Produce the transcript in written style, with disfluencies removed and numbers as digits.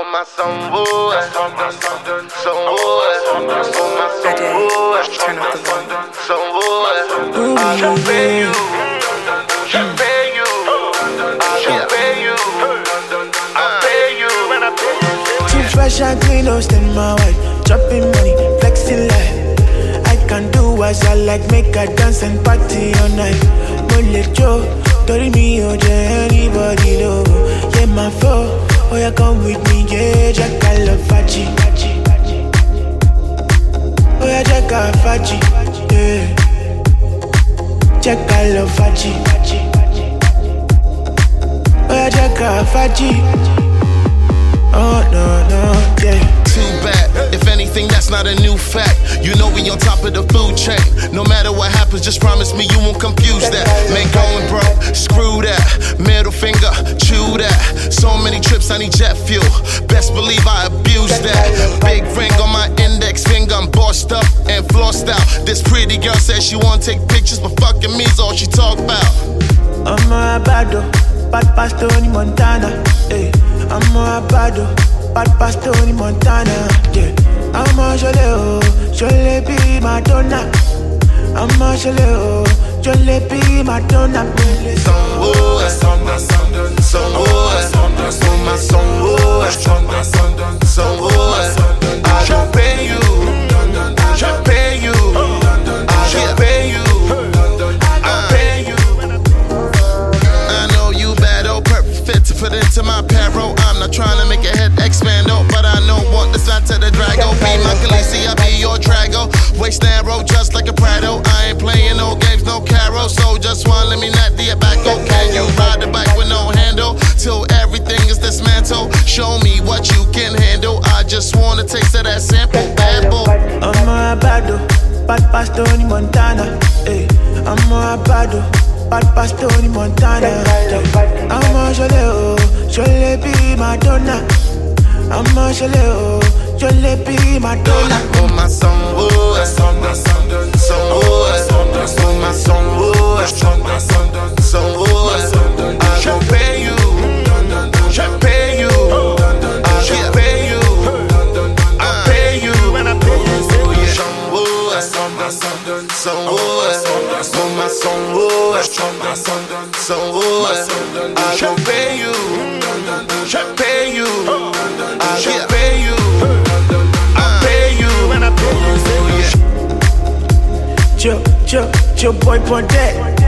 my song, boy. Song, boy. On my song, boy. Turn up the volume. Song, boy. I shall pay you. Shall pay you. I shall pay you. I'll pay you. Too fresh and clean, no stand my wife. Dropping money, flexing life. I can do as I like, make a dance and party all night. Mole Joe, told me, oh, anybody know. Yeah, my foe, oh, yeah, come with me, yeah, Jack, I love Fachi. Oh, yeah, Jack, I Fachi, yeah. Jack, I love Fachi. Oh, yeah, Jack, I Fachi. Oh, no, yeah. Too bad, if anything, that's not a new fact. You know we on top of the food chain. No matter what happens, just promise me you won't confuse that. Man going broke, screw that. Middle finger, chew that. So many trips, I need jet fuel. Best believe I abuse that. Big ring on my index finger, I'm bossed up and flossed out. This pretty girl says she wanna take pictures, but fucking me's all she talk about. I'm a bado, bad past Tony Montana. Hey, I'm a bado, bad past Tony Montana. Yeah, I'm a Jole be Madonna. I'm a Jole be Madonna. Song, boy. Song, boy. On my song, boy. Song, boy. I shall pay you. Shall pay you. Shall pay you. I'll pay you. I know you bad, oh, perfect fit to put into my payroll. I'm not trying to make your head expand, oh, but I know what the sign to the Drago. Be my Khaleesi, I be your Drago. Waist narrow, just like a Prado. I ain't playing no games, no caro. So just one, let me not the back. Can you ride the bike with no handle till everything is dismantled? Show me what you can handle. I just wanna taste of that sample, bad boy. I'm a bado, bad past Tony Montana. Hey, I'm a bado, bad past Tony Montana. I'm a Jole be Madonna. I'm a Jole be Madonna. On my song, boy. Song, boy. On my song, boy. Song, boy. I shall pay you. Shall pay you. I shall pay you. I'll pay you. Song, boy. Song, boy. On my song, boy. Song, boy. I shall pay you. Shall pay you. I shall pay you. I'll pay you. Joe boy on deck.